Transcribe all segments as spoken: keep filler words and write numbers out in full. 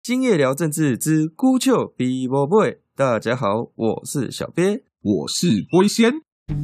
今夜聊政治之孤丘比伯贝，大家好，我是小鳖， 我是龟仙。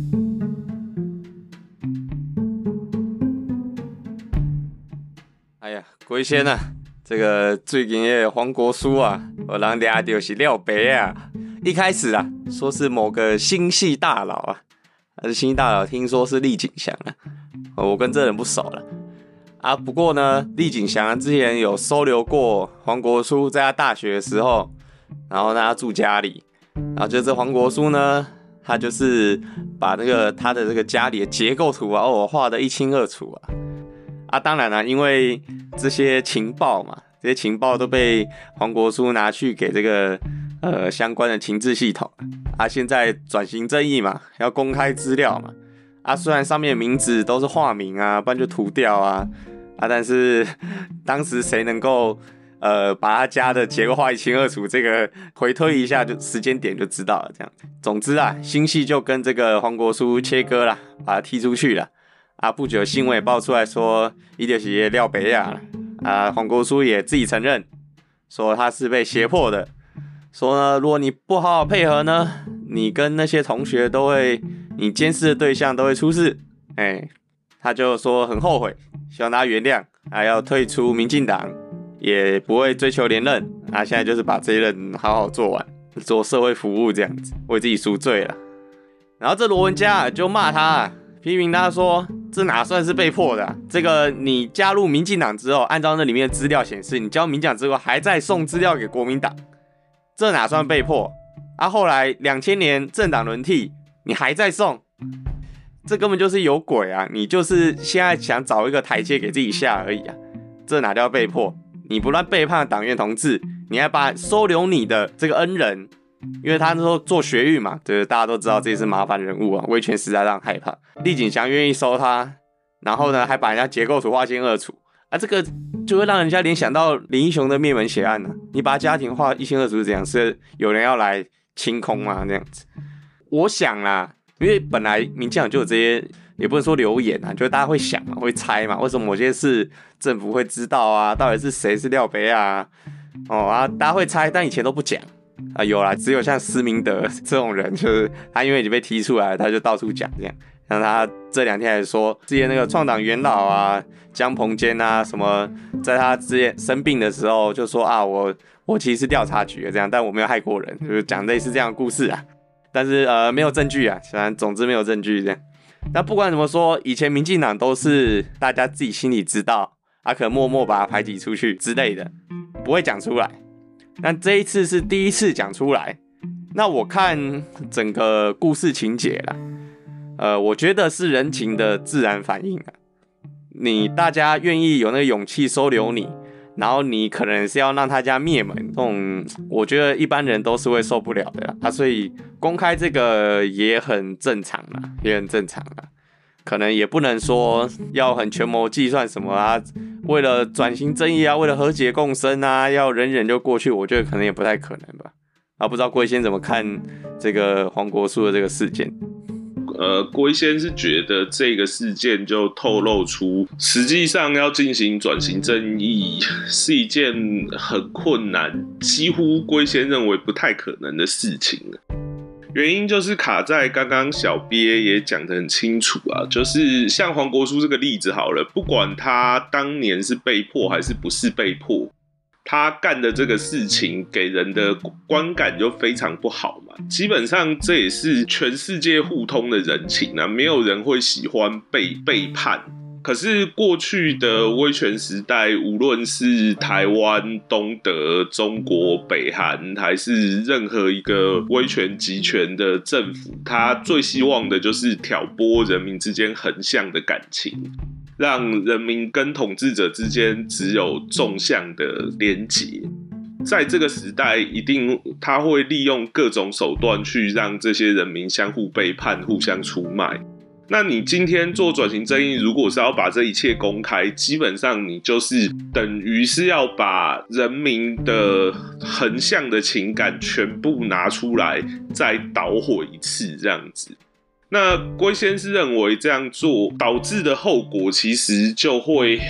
哎呀，龟仙啊，这个最近的黄国书啊，我人俩就是廖白啊。一开始啊，说是某个新系大佬啊，还是新系大佬，听说是厉景祥啊。我跟这人不熟了。啊，不过呢，厉景祥之前有收留过黄国书，在他大学的时候，然后让他住家里，然后就这黄国书呢，他就是把那个他的这个家里的结构图啊，哦，画得一清二楚啊。啊，当然啦、啊，因为这些情报嘛，这些情报都被黄国书拿去给这个呃相关的情治系统啊。现在转型正义嘛，要公开资料嘛。啊，虽然上面的名字都是化名啊，不然就涂掉啊，啊，但是当时谁能够呃把他家的结构画一清二楚，这个回推一下就时间点就知道了。这样，总之啊，新系就跟这个黄国书切割了，把他踢出去了。啊，不久新闻也爆出来说，他就是廖白亚了。啊，黄国书也自己承认，说他是被胁迫的，说呢，如果你不好好配合呢，你跟那些同学都会。你监视的对象都会出事，哎、欸，他就说很后悔，希望大家原谅，还要退出民进党，也不会追求连任，啊，现在就是把这一任好好做完，做社会服务这样子，为自己赎罪了。然后这罗文嘉就骂他，批评他说，这哪算是被迫的、啊？这个你加入民进党之后，按照那里面的资料显示，你加入民进党之后还在送资料给国民党，这哪算被迫？啊，后来两千年政党轮替。你还在送，这根本就是有鬼啊！你就是现在想找一个台阶给自己下而已啊！这哪叫被迫？你不但背叛党员同志，你还把收留你的这个恩人，因为他说做学运嘛，对，大家都知道这是麻烦人物啊，威权实在让人害怕。厉景祥愿意收他，然后呢，还把人家结构图画清二楚啊，这个就会让人家联想到林英雄的灭门血案啊！你把家庭画一清二楚是怎样？是有人要来清空吗？这样子？我想啦，因为本来民进党就有这些，也不能说留言啊，就是大家会想嘛，会猜嘛，为什么某些事政府会知道啊？到底是谁是廖白啊？哦啊，大家会猜，但以前都不讲啊。有啦，只有像施明德这种人，就是他因为已经被踢出来，他就到处讲这样。像他这两天还说，之前那个创党元老啊，江鹏坚啊，什么，在他之前生病的时候就说啊，我我其实是调查局的这样，但我没有害过人，就是讲类似这样的故事啊。但是呃没有证据啊，反正总之没有证据这样。那不管怎么说，以前民进党都是大家自己心里知道，啊可能默默把他排挤出去之类的，不会讲出来。但这一次是第一次讲出来。那我看整个故事情节啦，呃，我觉得是人情的自然反应啊。你大家愿意有那个勇气收留你。然后你可能是要让他家灭门，这种我觉得一般人都是会受不了的啦，啊，所以公开这个也很正常啦，也很正常啦。可能也不能说要很权谋计算什么啊，为了转型正义啊，为了和解共生啊，要忍忍就过去，我觉得可能也不太可能吧。啊，不知道龟仙怎么看这个黄国书的这个事件？ 呃，龟仙是觉得这个事件就透露出，实际上要进行转型正义是一件很困难，几乎龟仙认为不太可能的事情。原因就是卡在刚刚小鳖也讲得很清楚啊，就是像黄国书这个例子好了，不管他当年是被迫还是不是被迫，他干的这个事情给人的观感就非常不好嘛。基本上这也是全世界互通的人情啊，没有人会喜欢被背叛。可是过去的威权时代，无论是台湾、东德、中国、北韩，还是任何一个威权集权的政府，他最希望的就是挑拨人民之间横向的感情，让人民跟统治者之间只有纵向的连结。在这个时代，一定他会利用各种手段去让这些人民相互背叛、互相出卖。那你今天做转型正义，如果是要把这一切公开，基本上你就是等于是要把人民的横向的情感全部拿出来，再捣毁一次这样子。那龟仙是认为这样做导致的后果，其实就会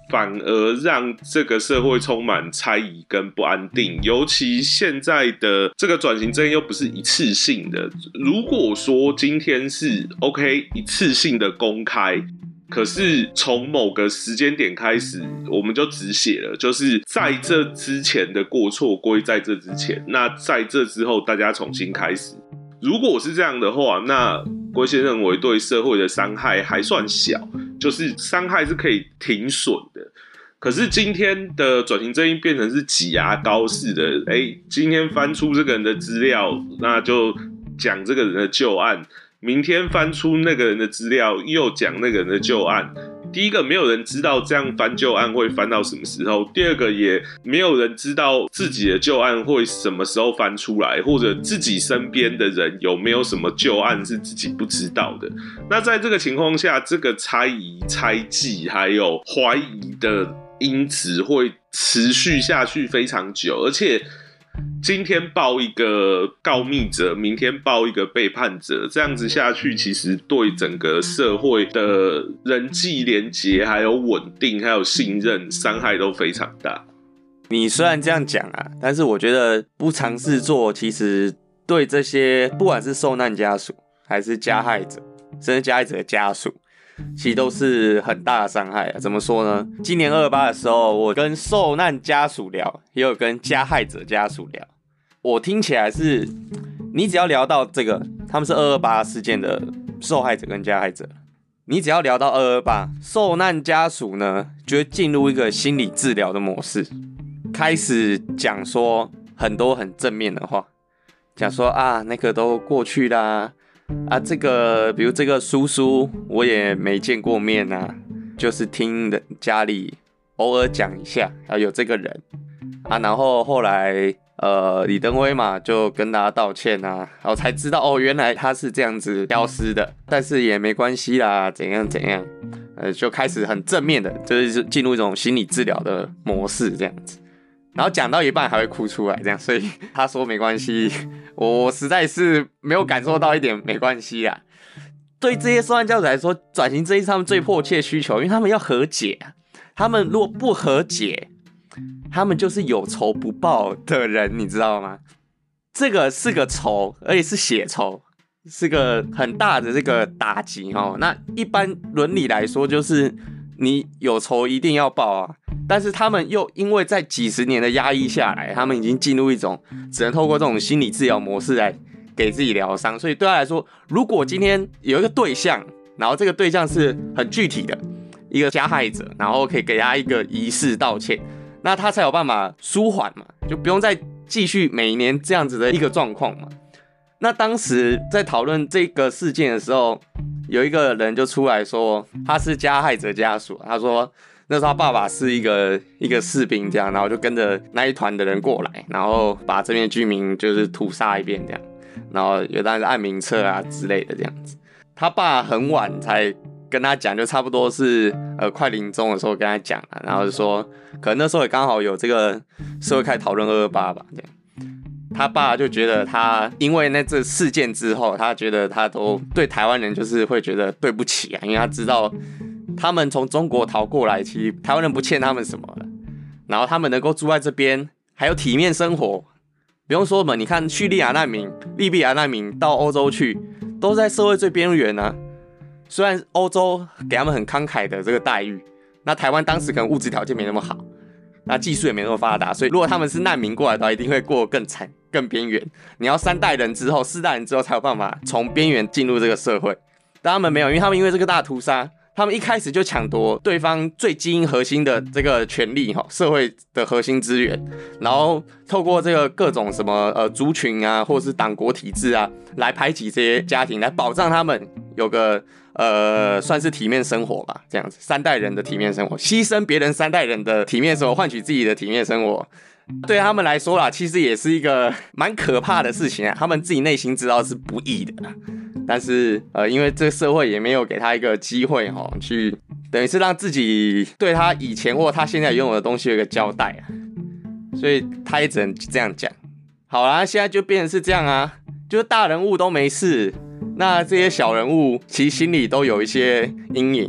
反而让这个社会充满猜疑跟不安定。尤其现在的这个转型正义又不是一次性的，如果说今天是 OK 一次性的公开，可是从某个时间点开始，我们就只写了，就是在这之前的过错归在这之前，那在这之后大家重新开始。如果是这样的话，那龟先认为对社会的伤害还算小，就是伤害是可以停损的。可是今天的转型正义变成是挤牙膏式的，哎，今天翻出这个人的资料，那就讲这个人的旧案。明天翻出那个人的资料，又讲那个人的旧案。第一个，没有人知道这样翻旧案会翻到什么时候；第二个，也没有人知道自己的旧案会什么时候翻出来，或者自己身边的人有没有什么旧案是自己不知道的。那在这个情况下，这个猜疑、猜忌还有怀疑的因子会持续下去非常久，而且今天报一个告密者，明天报一个背叛者，这样子下去，其实对整个社会的人际连结、还有稳定、还有信任伤害都非常大。 你虽然这样讲啊，但是我觉得不尝试做，其实对这些不管是受难家属，还是加害者，甚至加害者的家属，其实都是很大的伤害啊。怎么说呢？今年二二八的时候，我跟受难家属聊，也有跟加害者家属聊。我听起来是，你只要聊到这个，他们是二二八事件的受害者跟加害者，你只要聊到二二八，受难家属呢就会进入一个心理治疗的模式，开始讲说很多很正面的话，讲说啊那个都过去啦。啊，这个比如这个叔叔我也没见过面啊，就是听人家里偶尔讲一下，啊有这个人啊，然后后来呃李登辉嘛就跟大家道歉啊，然后才知道哦原来他是这样子消失的，但是也没关系啦，怎样怎样，呃就开始很正面的，就是进入一种心理治疗的模式这样子。然后讲到一半还会哭出来，这样，所以他说没关系，我实在是没有感受到一点没关系啦。对这些受难家属来说，转型正义是他们最迫切的需求，因为他们要和解啊。他们如果不和解，他们就是有仇不报的人，你知道吗？这个是个仇，而且是血仇，是个很大的这个打击哦。那一般伦理来说，就是你有仇一定要报啊。但是他们又因为在几十年的压抑下来，他们已经进入一种只能透过这种心理治疗模式来给自己疗伤。所以对他来说，如果今天有一个对象，然后这个对象是很具体的一个加害者，然后可以给他一个仪式道歉，那他才有办法舒缓嘛，就不用再继续每年这样子的一个状况嘛。那当时在讨论这个事件的时候，有一个人就出来说他是加害者家属，他说那时候他爸爸是一个一个士兵这样，然后就跟着那一团的人过来，然后把这边居民就是屠杀一遍这样，然后有当然是按名册啊之类的这样子。他爸很晚才跟他讲，就差不多是呃快临终的时候跟他讲了，然后就说可能那时候也刚好有这个社会开始讨论二二八吧这样。他爸就觉得他因为那这事件之后，他觉得他都对台湾人就是会觉得对不起啊，因为他知道他们从中国逃过来，其实台湾人不欠他们什么了，然后他们能够住在这边，还有体面生活，不用说嘛，你看叙利亚难民、利比亚难民到欧洲去，都在社会最边缘啊。虽然欧洲给他们很慷慨的这个待遇，那台湾当时可能物质条件没那么好，那技术也没那么发达，所以如果他们是难民过来的话，一定会过得更惨、更边缘。你要三代人之后、四代人之后才有办法从边缘进入这个社会，但他们没有，因为他们因为这个大屠杀，他们一开始就抢夺对方最基因核心的这个权利，社会的核心资源，然后透过这个各种什么呃族群啊，或者是党国体制啊，来排挤这些家庭，来保障他们有个呃算是体面生活吧，这样子三代人的体面生活，牺牲别人三代人的体面生活，换取自己的体面生活。对他们来说啦，其实也是一个蛮可怕的事情啊。他们自己内心知道是不义的，但是呃，因为这个社会也没有给他一个机会哈，去等于是让自己对他以前或他现在拥有的东西有一个交代啊，所以他也只能这样讲。好啦，现在就变成是这样啊，就是大人物都没事，那这些小人物其实心里都有一些阴影，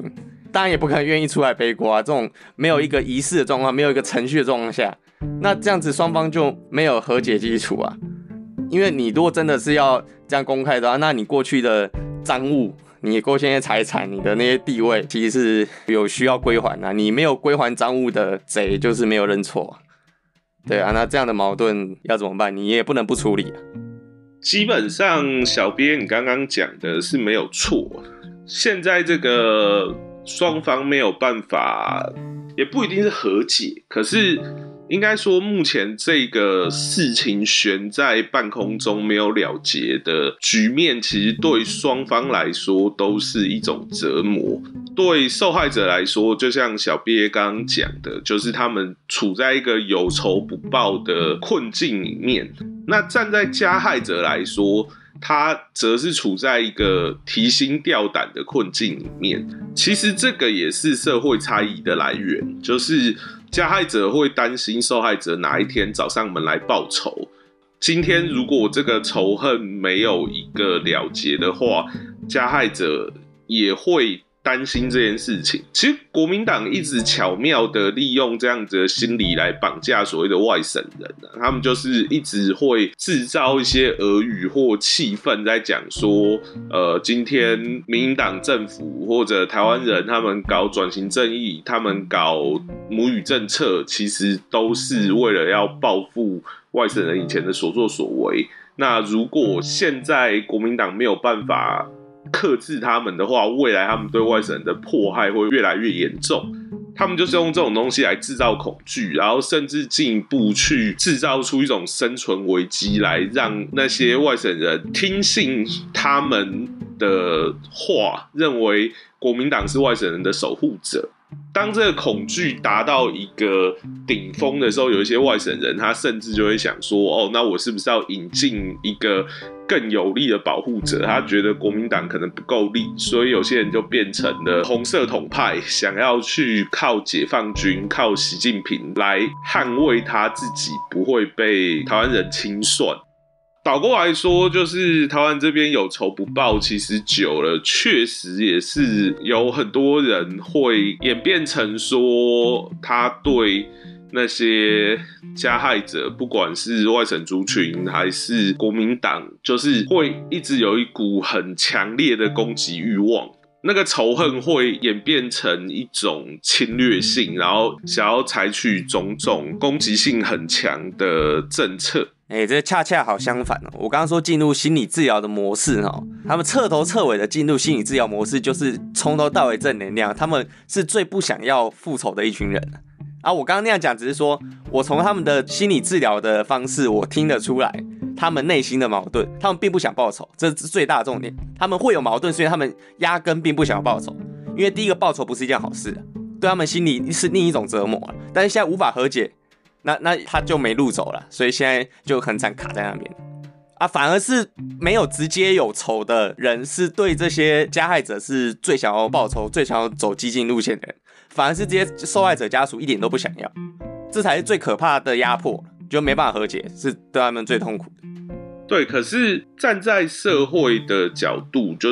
当然也不可能愿意出来背锅啊。这种没有一个仪式的状况，没有一个程序的状况下，那这样子双方就没有和解基础啊。因为你如果真的是要这样公开的话，那你过去的赃物，你过去那些财产，你的那些地位，其实是有需要归还啊。你没有归还赃物的贼，就是没有认错啊。对啊，那这样的矛盾要怎么办？你也不能不处理啊。 基本上，小编你刚刚讲的是没有错。现在这个双方没有办法，也不一定是和解，可是应该说，目前这个事情悬在半空中没有了结的局面，其实对双方来说都是一种折磨。对受害者来说，就像小鳖刚刚讲的，就是他们处在一个有仇不报的困境里面。那站在加害者来说，他则是处在一个提心吊胆的困境里面。其实这个也是社会差异的来源，就是加害者会担心受害者哪一天找上门来报仇。今天如果这个仇恨没有一个了结的话，加害者也会担心这件事情。其实国民党一直巧妙的利用这样子的心理来绑架所谓的外省人、啊、他们就是一直会制造一些俄语或气氛，在讲说呃，今天民进党政府或者台湾人他们搞转型正义，他们搞母语政策，其实都是为了要报复外省人以前的所作所为。那如果现在国民党没有办法克制他们的话，未来他们对外省人的迫害会越来越严重。他们就是用这种东西来制造恐惧，然后甚至进一步去制造出一种生存危机，来让那些外省人听信他们的话，认为国民党是外省人的守护者。当这个恐惧达到一个顶峰的时候，有一些外省人他甚至就会想说，哦，那我是不是要引进一个更有力的保护者？他觉得国民党可能不够力，所以有些人就变成了红色统派，想要去靠解放军、靠习近平来捍卫他自己不会被台湾人清算。倒过来说，就是台湾这边有仇不报，其实久了确实也是有很多人会演变成说，他对那些加害者，不管是外省族群还是国民党，就是会一直有一股很强烈的攻击欲望。那个仇恨会演变成一种侵略性，然后想要采取种种攻击性很强的政策。 哎、欸，这恰恰好相反哦！我刚刚说进入心理治疗的模式哦，他们彻头彻尾的进入心理治疗模式，就是从头到尾正能量。他们是最不想要复仇的一群人啊！我刚刚那样讲，只是说我从他们的心理治疗的方式，我听得出来他们内心的矛盾，他们并不想报仇，这是最大的重点。他们会有矛盾，所以他们压根并不想要报仇，因为第一个报仇不是一件好事，对他们心里是另一种折磨。但是现在无法和解。那那他就没路走了，所以现在就很惨卡在那边啊。反而是没有直接有仇的人，是对这些加害者是最想要报仇、最想要走激进路线的人，反而是这些受害者家属一点都不想要，这才是最可怕的压迫，就没办法和解，是对他们最痛苦的。 对，可是站在社会的角度，就是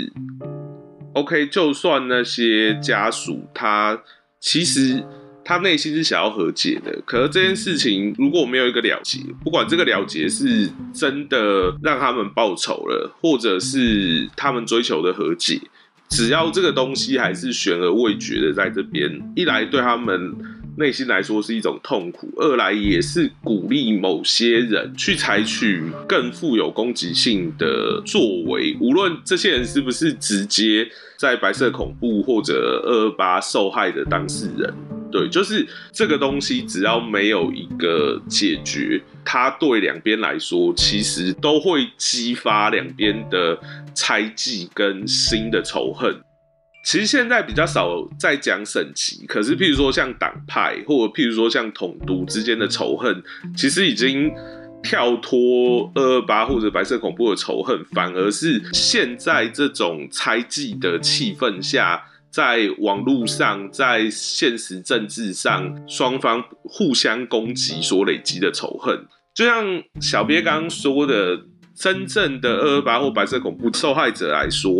OK， 就算那些家属他其实。他内心是想要和解的，可是这件事情如果没有一个了结，不管这个了结是真的让他们报仇了，或者是他们追求的和解，只要这个东西还是悬而未决的在这边，一来对他们内心来说是一种痛苦，二来也是鼓励某些人去采取更富有攻击性的作为，无论这些人是不是直接在白色恐怖或者二二八受害的当事人。对，就是这个东西，只要没有一个解决，它对两边来说，其实都会激发两边的猜忌跟新的仇恨。其实现在比较少在讲省级，可是譬如说像党派，或者譬如说像统独之间的仇恨，其实已经跳脱二二八或者白色恐怖的仇恨，反而是现在这种猜忌的气氛下。在网络上，在现实政治上，双方互相攻击所累积的仇恨，就像小鳖刚刚说的，真正的二二八或白色恐怖受害者来说，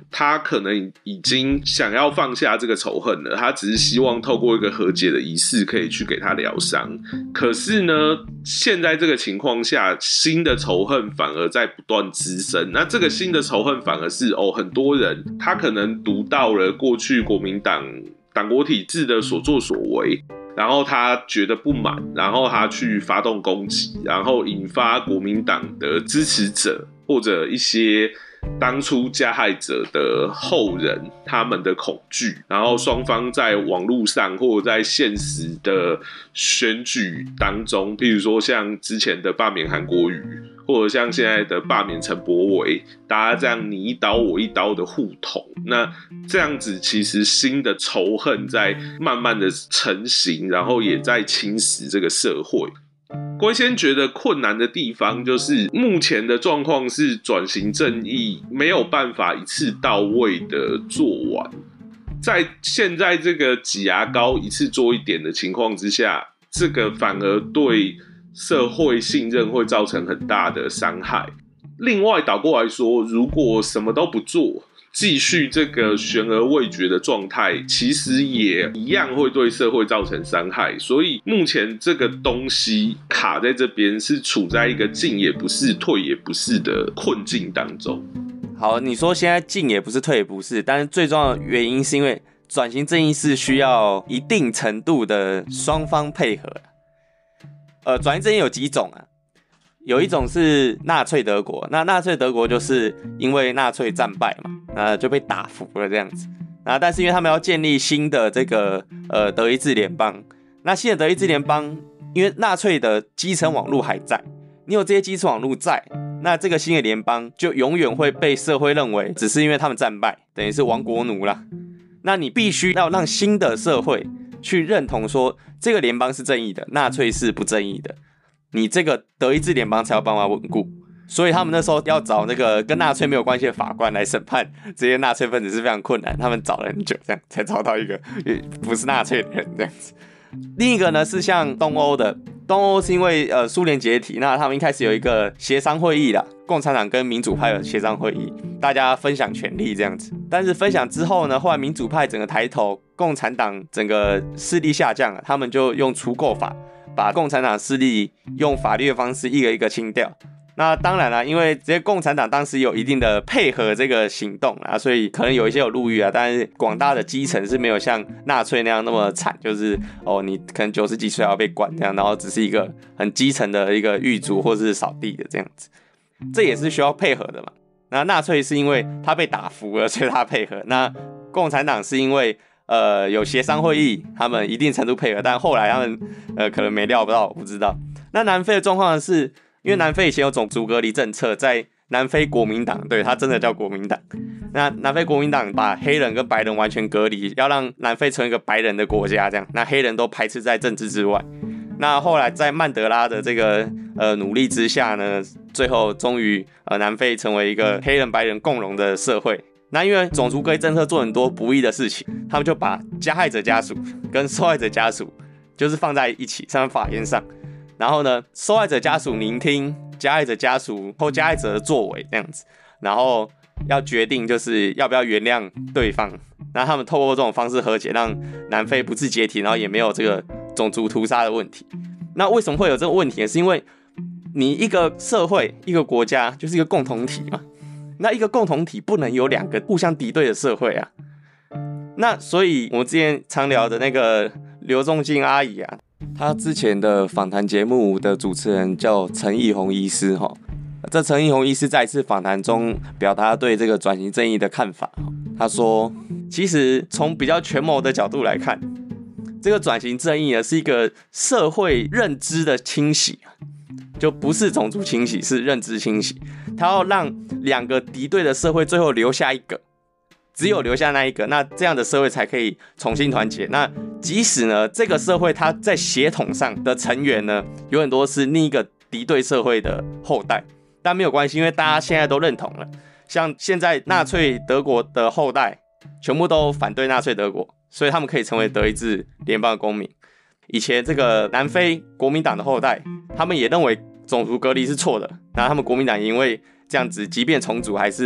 他可能已经想要放下这个仇恨了，他只是希望透过一个和解的仪式可以去给他疗伤。可是呢，现在这个情况下，新的仇恨反而在不断滋生。那这个新的仇恨反而是哦，很多人他可能读到了过去国民党党国体制的所作所为，然后他觉得不满，然后他去发动攻击，然后引发国民党的支持者或者一些当初加害者的后人他们的恐惧，然后双方在网络上或者在现实的选举当中，譬如说像之前的罢免韩国瑜，或者像现在的罢免陈柏惟，大家这样你一刀我一刀的互捅，那这样子其实新的仇恨在慢慢的成型，然后也在侵蚀这个社会。龟仙觉得困难的地方就是目前的状况是转型正义没有办法一次到位的做完，在现在这个挤牙膏一次做一点的情况之下，这个反而对社会信任会造成很大的伤害。另外倒过来说，如果什么都不做，继续这个悬而未决的状态，其实也一样会对社会造成伤害。所以目前这个东西卡在这边，是处在一个进也不是退也不是的困境当中。 好，你说现在进也不是退也不是，但是最重要的原因是因为转型正义是需要一定程度的双方配合。呃，转型正义有几种啊？有一种是纳粹德国，那纳粹德国就是因为纳粹战败嘛，那就被打服了这样子。那但是因为他们要建立新的这个呃德意志联邦，那新的德意志联邦，因为纳粹的基层网络还在，你有这些基层网络在，那这个新的联邦就永远会被社会认为只是因为他们战败，等于是亡国奴啦。那你必须要让新的社会去认同说这个联邦是正义的，纳粹是不正义的。你这个德意志联邦才有办法稳固，所以他们那时候要找那个跟纳粹没有关系的法官来审判这些纳粹分子是非常困难，他们找了很久，这样才找到一个不是纳粹的人这样子。另一个呢是像东欧的，东欧是因为呃苏联解体，那他们一开始有一个协商会议啦，共产党跟民主派有协商会议，大家分享权力这样子。但是分享之后呢，后来民主派整个抬头，共产党整个势力下降了，他们就用除垢法。把共产党势力用法律的方式一个一个清掉。那当然啦，因为这些共产党当时有一定的配合这个行动啊，所以可能有一些有入狱啊，但是广大的基层是没有像纳粹那样那么惨，就是哦，你可能九十几岁要被关这样，然后只是一个很基层的一个狱卒或是扫地的这样子，这也是需要配合的嘛。那纳粹是因为他被打服了，所以他配合。那共产党是因为呃，有协商会议，他们一定程度配合，但后来他们呃可能没料到，我不知道。那南非的状况是，因为南非以前有种族隔离政策，在南非国民党，对，它真的叫国民党。那南非国民党把黑人跟白人完全隔离，要让南非成为一个白人的国家，这样，那黑人都排斥在政治之外。那后来在曼德拉的这个呃努力之下呢，最后终于呃南非成为一个黑人白人共荣的社会。那因为种族隔离政策做很多不义的事情，他们就把加害者家属跟受害者家属就是放在一起，上法院上，然后呢，受害者家属聆听加害者家属或加害者的作为这样子，然后要决定就是要不要原谅对方。那他们透过这种方式和解，让南非不致解体，然后也没有这个种族屠杀的问题。那为什么会有这个问题呢？是因为你一个社会一个国家就是一个共同体嘛。那一个共同体不能有两个互相敌对的社会啊。那所以我们之前常聊的那个刘仲敬阿姨啊，她之前的访谈节目的主持人叫陈奕弘医师哈。这陈奕弘医师在一次访谈中表达对这个转型正义的看法。他说，其实从比较权谋的角度来看，这个转型正义呢是一个社会认知的清洗，就不是种族清洗，是认知清洗。他要让两个敌对的社会最后留下一个，只有留下那一个，那这样的社会才可以重新团结。那即使呢，这个社会它在血统上的成员呢，有很多是另一个敌对社会的后代，但没有关系，因为大家现在都认同了。像现在纳粹德国的后代全部都反对纳粹德国，所以他们可以成为德意志联邦的公民。以前这个南非国民党的后代，他们也认为种族隔离是错的，然后他们国民党因为这样子，即便重组还是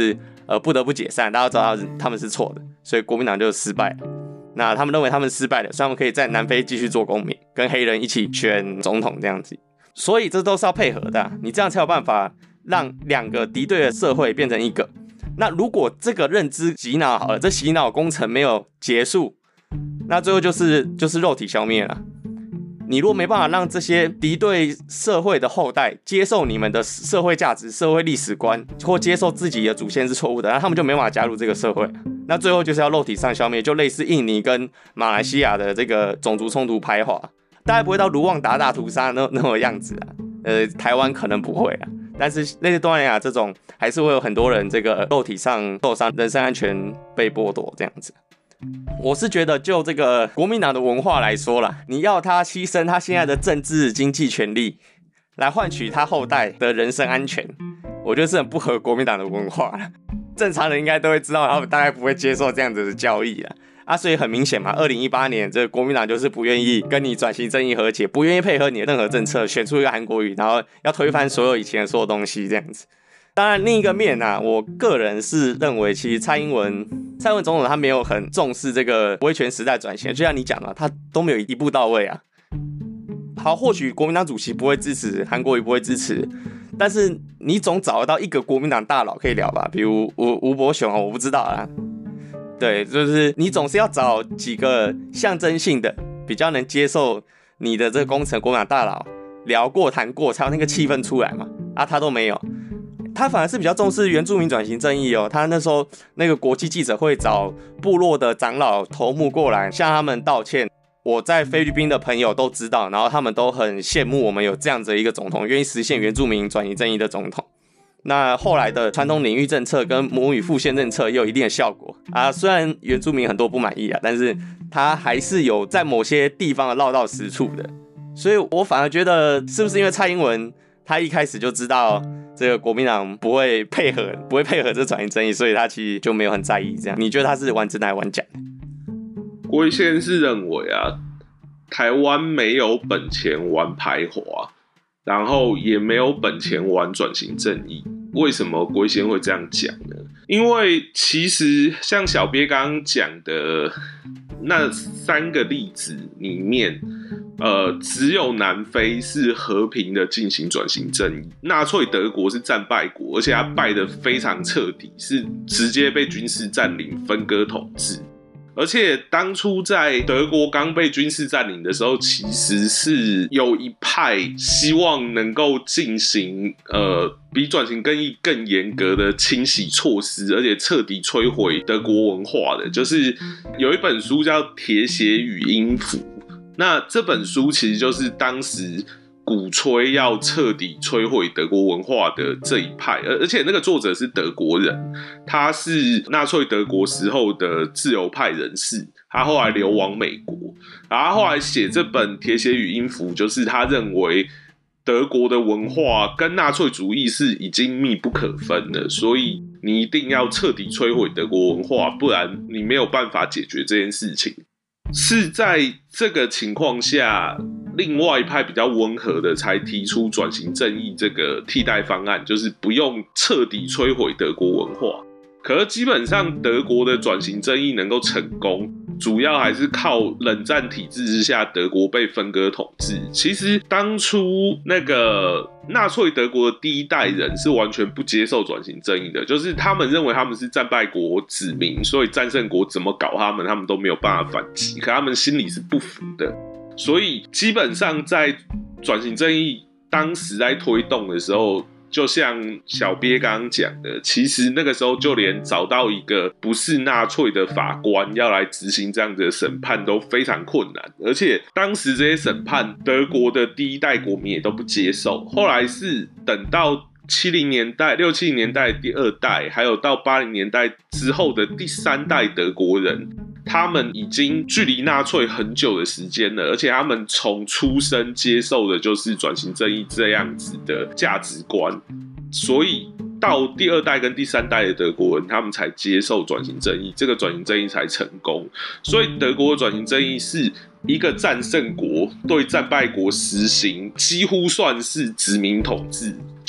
呃不得不解散，大家知道他们是错的，所以国民党就失败了。那他们认为他们失败了，所以他们可以在南非继续做公民，跟黑人一起选总统这样子。所以这都是要配合的、啊，你这样才有办法让两个敌对的社会变成一个。那如果这个认知洗脑好了，这洗脑工程没有结束，那最后就是就是肉体消灭了。你如果没办法让这些敌对社会的后代接受你们的社会价值、社会历史观，或接受自己的祖先是错误的，那他们就没办法加入这个社会。那最后就是要肉体上消灭，就类似印尼跟马来西亚的这个种族冲突排华，大概不会到卢旺达大屠杀那那种样子啊。呃，台湾可能不会啊，但是类似东南亚这种，还是会有很多人这个肉体上受伤，人身安全被剥夺这样子。我是觉得，就这个国民党的文化来说啦，你要他牺牲他现在的政治经济权利，来换取他后代的人身安全，我觉得是很不合国民党的文化啦。正常人应该都会知道，他们大概不会接受这样子的交易啦。啊，所以很明显嘛，二零一八年这个国民党就是不愿意跟你转型正义和解，不愿意配合你的任何政策，选出一个韩国瑜，然后要推翻所有以前的所有东西这样子。当然，另一个面啊，我个人是认为，其实蔡英文、蔡英文总统他没有很重视这个威权时代转型，就像你讲的，他都没有一步到位啊。好，或许国民党主席不会支持，韩国瑜不会支持，但是你总找得到一个国民党大佬可以聊吧，比如吴吴伯雄，我不知道啦。对，就是你总是要找几个象征性的、比较能接受你的这个工程国民党大佬聊过、谈过，才有那个气氛出来嘛。啊，他都没有。他反而是比较重视原住民转型正义哦。他那时候那个国际记者会找部落的长老头目过来向他们道歉。我在菲律宾的朋友都知道，然后他们都很羡慕我们有这样子的一个总统，愿意实现原住民转型正义的总统。那后来的传统领域政策跟母语复宪政策也有一定的效果啊。虽然原住民很多不满意啊，但是他还是有在某些地方落到实处的。所以我反而觉得，是不是因为蔡英文他一开始就知道这个国民党不会配合，不会配合这转型正义，所以他其实就没有很在意这样？你觉得他是玩真的还玩假的？ 郭一先是认为啊，台湾没有本钱玩排华，然后也没有本钱玩转型正义。为什么郭一先会这样讲呢？因为其实像小鳖刚刚讲的那三个例子里面，呃，只有南非是和平的进行转型正义，纳粹德国是战败国，而且他败得非常彻底，是直接被军事占领、分割统治。而且当初在德国刚被军事占领的时候，其实是有一派希望能够进行呃比转型正义更严格的清洗措施，而且彻底摧毁德国文化的，就是有一本书叫《铁血与音符》。那这本书其实就是当时鼓吹要彻底摧毁德国文化的这一派，而且那个作者是德国人，他是纳粹德国时候的自由派人士，他后来流亡美国，然后后来写这本《铁血与音符》，就是他认为德国的文化跟纳粹主义是已经密不可分了，所以你一定要彻底摧毁德国文化，不然你没有办法解决这件事情。是在这个情况下，另外一派比较温和的才提出转型正义这个替代方案，就是不用彻底摧毁德国文化。可是基本上德国的转型正义能够成功，主要还是靠冷战体制之下德国被分割统治。其实当初那个纳粹德国的第一代人是完全不接受转型正义的，就是他们认为他们是战败国子民，所以战胜国怎么搞他们，他们都没有办法反击，可他们心里是不服的。所以基本上在转型正义当时在推动的时候，就像小鳖刚刚讲的，其实那个时候就连找到一个不是纳粹的法官要来执行这样子的审判都非常困难，而且当时这些审判德国的第一代国民也都不接受。后来是等到七零年代、六七零年代的第二代，还有到八零年代之后的第三代德国人，他们已经距离纳粹很久的时间了，而且他们从出生接受的就是转型正义这样子的价值观，所以到第二代跟第三代的德国人，他们才接受转型正义，这个转型正义才成功。所以德国的转型正义是一个战胜国对战败国实行几乎算是殖民统治，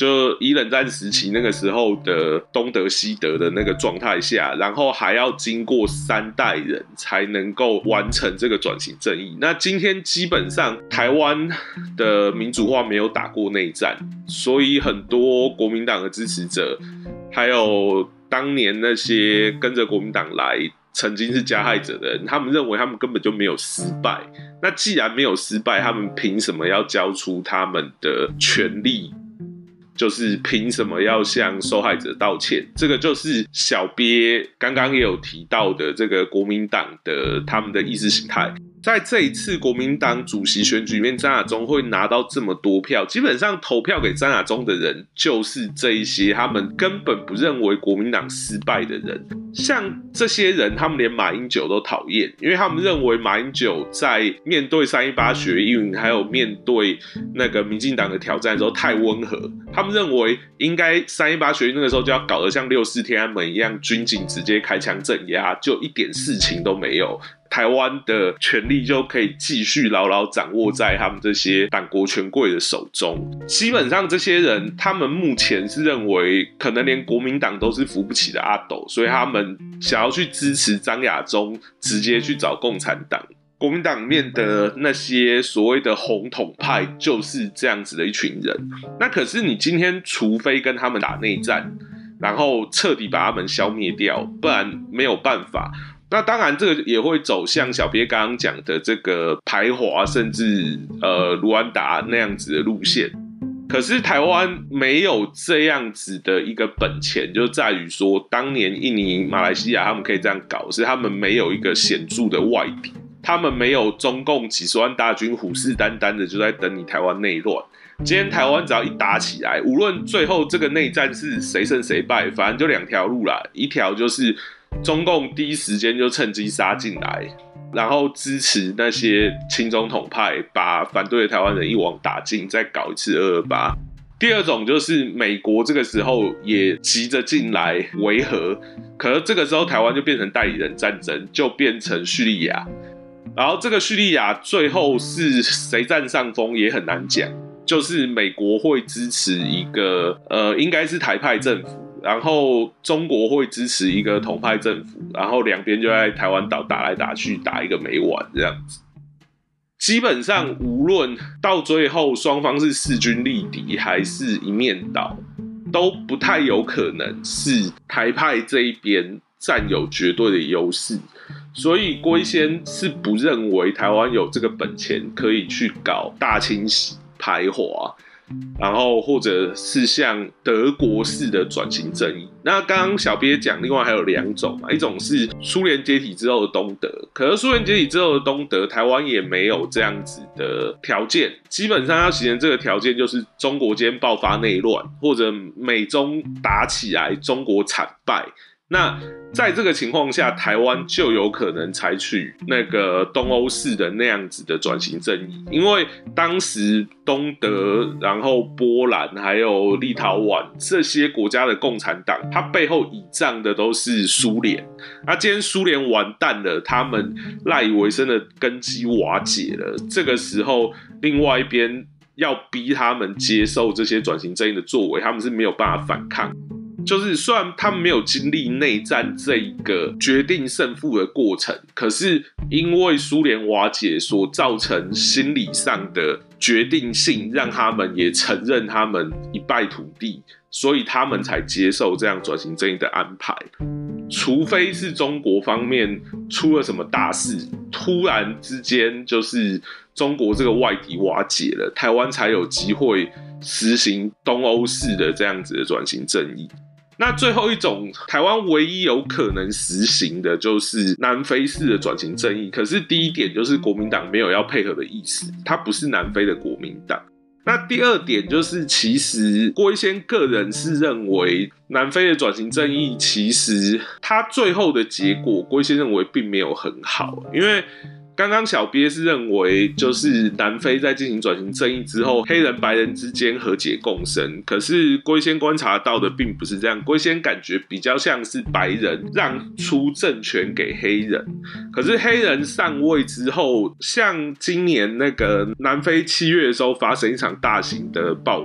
就以冷战时期那个时候的东德西德的那个状态下，然后还要经过三代人才能够完成这个转型正义。那今天基本上台湾的民主化没有打过内战，所以很多国民党的支持者，还有当年那些跟着国民党来曾经是加害者的人，他们认为他们根本就没有失败。那既然没有失败，他们凭什么要交出他们的权利？就是凭什么要向受害者道歉？这个就是小鳖刚刚也有提到的这个国民党的他们的意识形态。在这一次国民党主席选举里面，张亚中会拿到这么多票，基本上投票给张亚中的人就是这一些他们根本不认为国民党失败的人。像这些人，他们连马英九都讨厌，因为他们认为马英九在面对三一八学运还有面对那个民进党的挑战的时候太温和，他们认为应该三一八学运那个时候就要搞得像六四天安门一样，军警直接开枪镇压，就一点事情都没有，台湾的权力就可以继续牢牢掌握在他们这些党国权贵的手中。基本上这些人，他们目前是认为可能连国民党都是扶不起的阿斗，所以他们想要去支持张亚中，直接去找共产党。国民党里面的那些所谓的红统派就是这样子的一群人。那可是你今天除非跟他们打内战，然后彻底把他们消灭掉，不然没有办法。那当然，这个也会走向小鳖刚刚讲的这个排华，甚至呃卢安达那样子的路线。可是台湾没有这样子的一个本钱，就在于说，当年印尼、马来西亚他们可以这样搞，是他们没有一个显著的外敌，他们没有中共几十万大军虎视眈眈的就在等你台湾内乱。今天台湾只要一打起来，无论最后这个内战是谁胜谁败，反正就两条路啦，一条就是中共第一时间就趁机杀进来，然后支持那些亲中统派，把反对的台湾人一网打尽，再搞一次二二八。第二种就是美国这个时候也急着进来维和，可是这个时候台湾就变成代理人战争，就变成叙利亚。然后这个叙利亚最后是谁占上风也很难讲，就是美国会支持一个呃，应该是台派政府。然后中国会支持一个统派政府，然后两边就在台湾岛打来打去，打一个没完这样子。基本上无论到最后双方是势均力敌还是一面倒，都不太有可能是台派这一边占有绝对的优势。所以龟仙是不认为台湾有这个本钱可以去搞大清洗、排华，然后或者是像德国式的转型正义。那刚刚小鳖讲，另外还有两种嘛，一种是苏联解体之后的东德，可是苏联解体之后的东德，台湾也没有这样子的条件。基本上要形成这个条件，就是中国间爆发内乱，或者美中打起来，中国惨败。那在这个情况下，台湾就有可能采取那个东欧式的那样子的转型正义，因为当时东德、然后波兰还有立陶宛这些国家的共产党，它背后倚仗的都是苏联。那今天苏联完蛋了，他们赖以为生的根基瓦解了，这个时候另外一边要逼他们接受这些转型正义的作为，他们是没有办法反抗。就是虽然他们没有经历内战这一个决定胜负的过程，可是因为苏联瓦解所造成心理上的决定性，让他们也承认他们一败涂地，所以他们才接受这样转型正义的安排。除非是中国方面出了什么大事，突然之间就是中国这个外敌瓦解了，台湾才有机会实行东欧式的这样子的转型正义。那最后一种，台湾唯一有可能实行的就是南非式的转型正义。可是第一点就是国民党没有要配合的意思，它不是南非的国民党。那第二点就是，其实郭一先个人是认为南非的转型正义，其实他最后的结果，郭一先认为并没有很好，因为刚刚小鳖是认为，就是南非在进行转型正义之后，黑人白人之间和解共生。可是龟仙观察到的并不是这样，龟仙感觉比较像是白人让出政权给黑人。可是黑人上位之后，像今年那个南非七月的时候发生一场大型的暴动，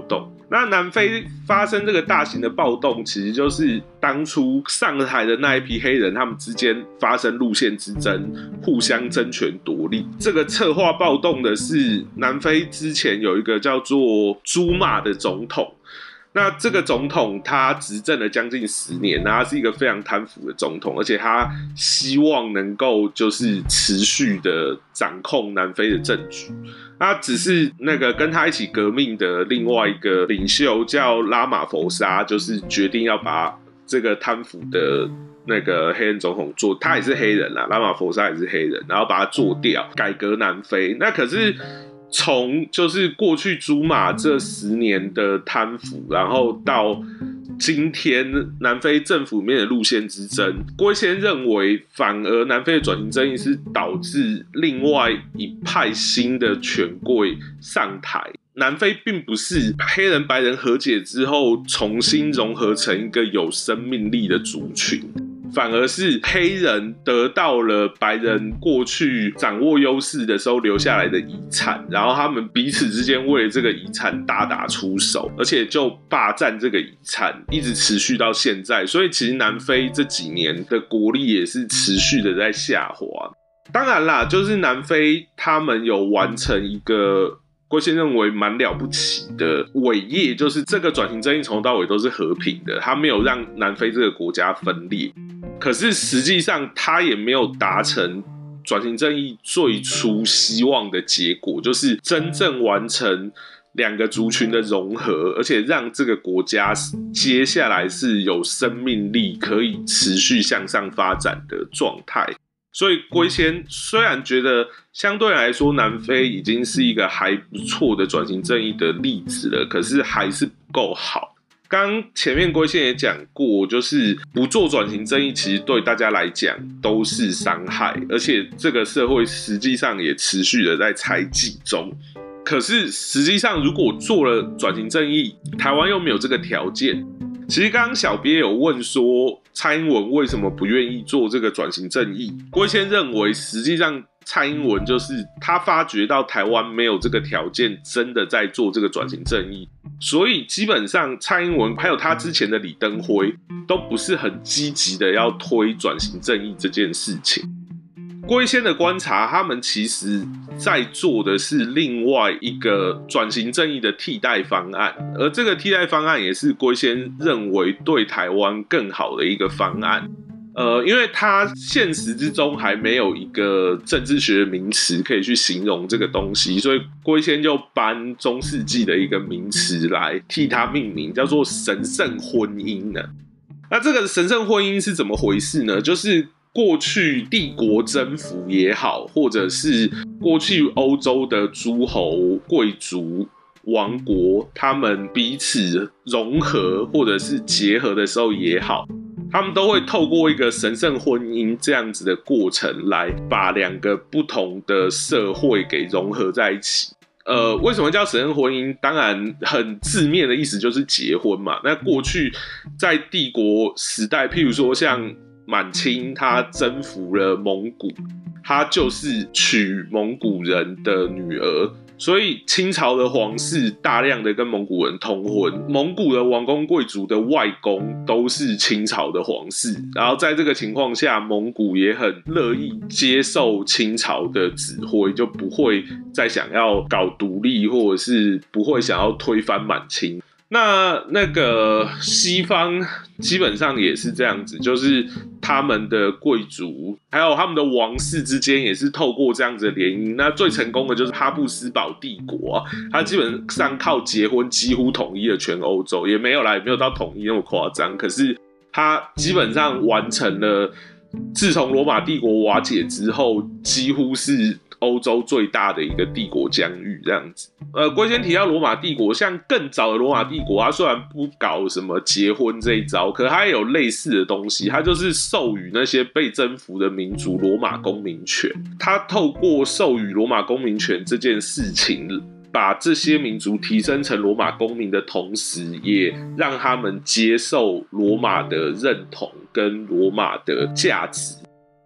那南非发生这个大型的暴动，其实就是当初上台的那一批黑人，他们之间发生路线之争，互相争权夺利。这个策划暴动的是南非之前有一个叫做朱马的总统。那这个总统他执政了将近十年，他是一个非常贪腐的总统，而且他希望能够就是持续的掌控南非的政局。他只是那个跟他一起革命的另外一个领袖叫拉马福沙，就是决定要把这个贪腐的那个黑人总统做，他也是黑人啦，拉马福沙也是黑人，然后把他做掉，改革南非。那可是从就是过去朱马这十年的贪腐，然后到今天南非政府里面的路线之争，郭先认为反而南非的转型正义是导致另外一派新的权贵上台。南非并不是黑人白人和解之后重新融合成一个有生命力的族群，反而是黑人得到了白人过去掌握优势的时候留下来的遗产，然后他们彼此之间为了这个遗产大打出手，而且就霸占这个遗产，一直持续到现在。所以其实南非这几年的国力也是持续的在下滑。当然啦，就是南非他们有完成一个郭先认为蛮了不起的伟业，就是这个转型正义从头到尾都是和平的，他没有让南非这个国家分裂。可是实际上他也没有达成转型正义最初希望的结果，就是真正完成两个族群的融合，而且让这个国家接下来是有生命力可以持续向上发展的状态。所以龟先虽然觉得相对来说南非已经是一个还不错的转型正义的例子了，可是还是不够好。刚前面龟先也讲过，就是不做转型正义其实对大家来讲都是伤害，而且这个社会实际上也持续的在猜忌中。可是实际上如果做了转型正义，台湾又没有这个条件。其实刚刚小编有问说蔡英文为什么不愿意做这个转型正义，龟先认为实际上蔡英文就是他发觉到台湾没有这个条件真的在做这个转型正义，所以基本上蔡英文还有他之前的李登辉都不是很积极的要推转型正义这件事情。龟先的观察，他们其实在做的是另外一个转型正义的替代方案，而这个替代方案也是龟先认为对台湾更好的一个方案。呃，因为他现实之中还没有一个政治学的名词可以去形容这个东西，所以龟先就搬中世纪的一个名词来替它命名，叫做神圣婚姻呢。那这个神圣婚姻是怎么回事呢？就是过去帝国征服也好，或者是过去欧洲的诸侯、贵族、王国，他们彼此融合或者是结合的时候也好，他们都会透过一个神圣婚姻这样子的过程来把两个不同的社会给融合在一起。呃，为什么叫神圣婚姻？当然很字面的意思就是结婚嘛。那过去在帝国时代，譬如说像满清他征服了蒙古，他就是娶蒙古人的女儿，所以清朝的皇室大量的跟蒙古人通婚，蒙古的王公贵族的外公都是清朝的皇室，然后在这个情况下，蒙古也很乐意接受清朝的指挥，就不会再想要搞独立，或者是不会想要推翻满清。那那个西方基本上也是这样子，就是他们的贵族还有他们的王室之间也是透过这样子的联姻。那最成功的就是哈布斯堡帝国啊，他基本上靠结婚几乎统一了全欧洲，也没有啦，也没有到统一那么夸张，可是他基本上完成了自从罗马帝国瓦解之后，几乎是欧洲最大的一个帝国疆域这样子。呃，龟先提到罗马帝国，像更早的罗马帝国，它虽然不搞什么结婚这一招，可它也有类似的东西，它就是授予那些被征服的民族罗马公民权。它透过授予罗马公民权这件事情，把这些民族提升成罗马公民的同时，也让他们接受罗马的认同跟罗马的价值。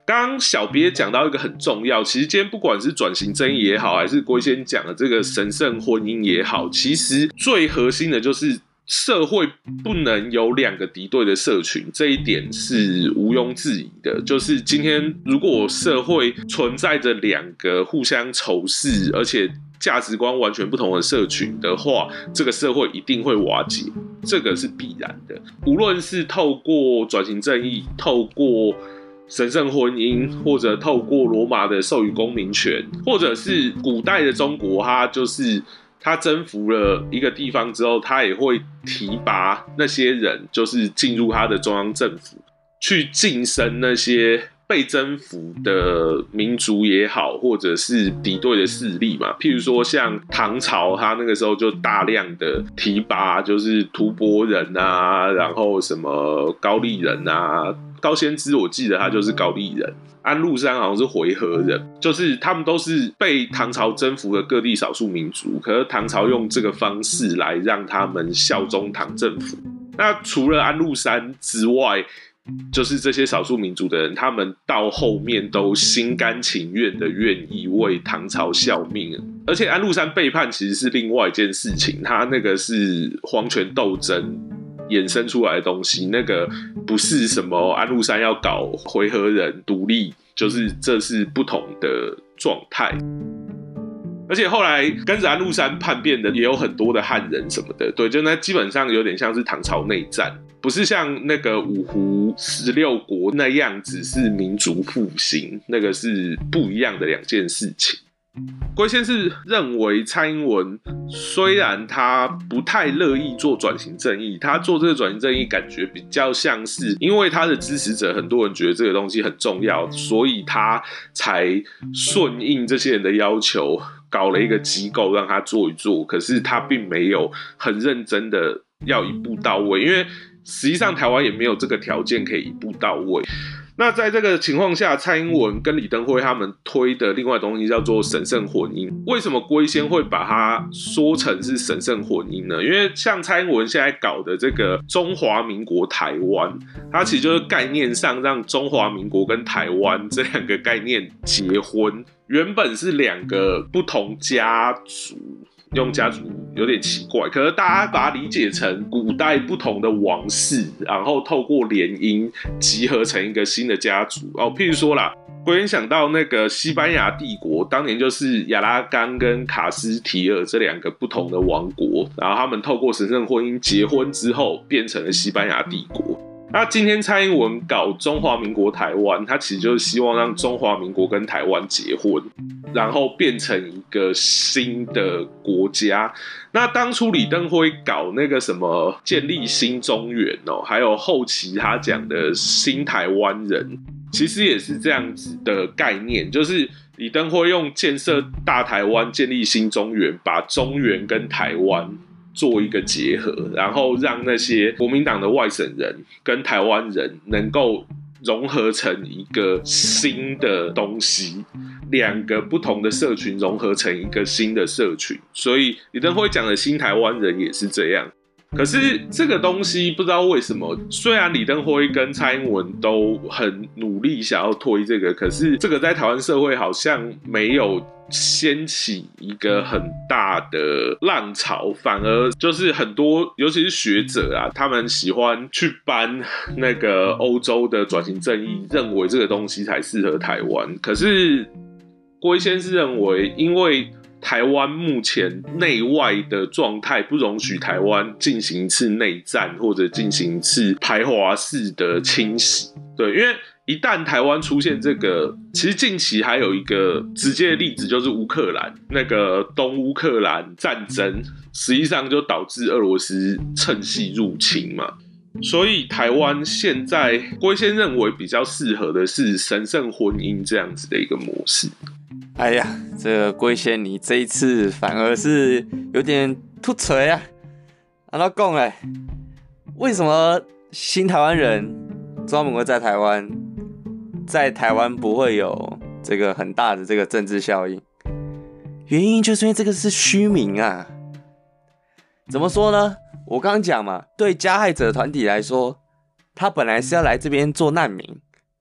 刚刚小别讲到一个很重要，其实今天不管是转型正义也好，还是龟仙讲的这个神圣婚姻也好，其实最核心的就是社会不能有两个敌对的社群，这一点是毋庸置疑的。就是今天如果社会存在着两个互相仇视，而且价值观完全不同的社群的话，这个社会一定会瓦解，这个是必然的。无论是透过转型正义，透过神圣婚姻，或者透过罗马的授予公民权，或者是古代的中国，它就是他征服了一个地方之后，他也会提拔那些人，就是进入他的中央政府，去晋升那些被征服的民族也好，或者是敌对的势力嘛。譬如说像唐朝，他那个时候就大量的提拔，就是吐蕃人啊，然后什么高丽人啊。高仙芝我记得他就是高丽人，安禄山好像是回纥人，就是他们都是被唐朝征服的各地少数民族，可是唐朝用这个方式来让他们效忠唐政府。那除了安禄山之外，就是这些少数民族的人，他们到后面都心甘情愿的愿意为唐朝效命。而且安禄山背叛其实是另外一件事情，他那个是皇权斗争衍生出来的东西，那个不是什么安禄山要搞回纥人独立，就是这是不同的状态。而且后来跟着安禄山叛变的也有很多的汉人什么的，对，就那基本上有点像是唐朝内战，不是像那个五胡十六国那样子是民族复兴，那个是不一样的两件事情。龟先是认为蔡英文虽然他不太乐意做转型正义，他做这个转型正义感觉比较像是因为他的支持者很多人觉得这个东西很重要，所以他才顺应这些人的要求，搞了一个机构让他做一做，可是他并没有很认真的要一步到位，因为实际上台湾也没有这个条件可以一步到位。那在这个情况下，蔡英文跟李登辉他们推的另外东西叫做神圣婚姻。为什么龟仙会把它说成是神圣婚姻呢？因为像蔡英文现在搞的这个中华民国台湾，它其实就是概念上让中华民国跟台湾这两个概念结婚，原本是两个不同家族。用家族有点奇怪，可是大家把它理解成古代不同的王室，然后透过联姻集合成一个新的家族哦。譬如说啦，我联想到那个西班牙帝国，当年就是亚拉冈跟卡斯提尔这两个不同的王国，然后他们透过神圣婚姻结婚之后，变成了西班牙帝国。那今天蔡英文搞中华民国台湾，他其实就是希望让中华民国跟台湾结婚，然后变成一个新的国家。那当初李登辉搞那个什么建立新中原哦，还有后期他讲的新台湾人，其实也是这样子的概念，就是李登辉用建设大台湾、建立新中原，把中原跟台湾做一个结合，然后让那些国民党的外省人跟台湾人能够融合成一个新的东西，两个不同的社群融合成一个新的社群，所以李登辉讲的新台湾人也是这样。可是这个东西不知道为什么，虽然李登辉跟蔡英文都很努力想要推这个，可是这个在台湾社会好像没有掀起一个很大的浪潮，反而就是很多尤其是学者啊，他们喜欢去搬那个欧洲的转型正义，认为这个东西才适合台湾。可是龟先是认为因为台湾目前内外的状态不容许台湾进行一次内战，或者进行一次排华式的清洗。对，因为一旦台湾出现这个，其实近期还有一个直接的例子，就是乌克兰那个东乌克兰战争，实际上就导致俄罗斯趁隙入侵嘛。所以台湾现在龟先认为比较适合的是神圣婚姻这样子的一个模式。 哎呀，这个龟仙你这一次反而是有点突锤啊！按照讲嘞，为什么新台湾人中华民国在台湾，在台湾不会有这个很大的这个政治效应？原因就是因为这个是虚名啊！怎么说呢？我刚刚讲嘛，对加害者团体来说，他本来是要来这边做难民，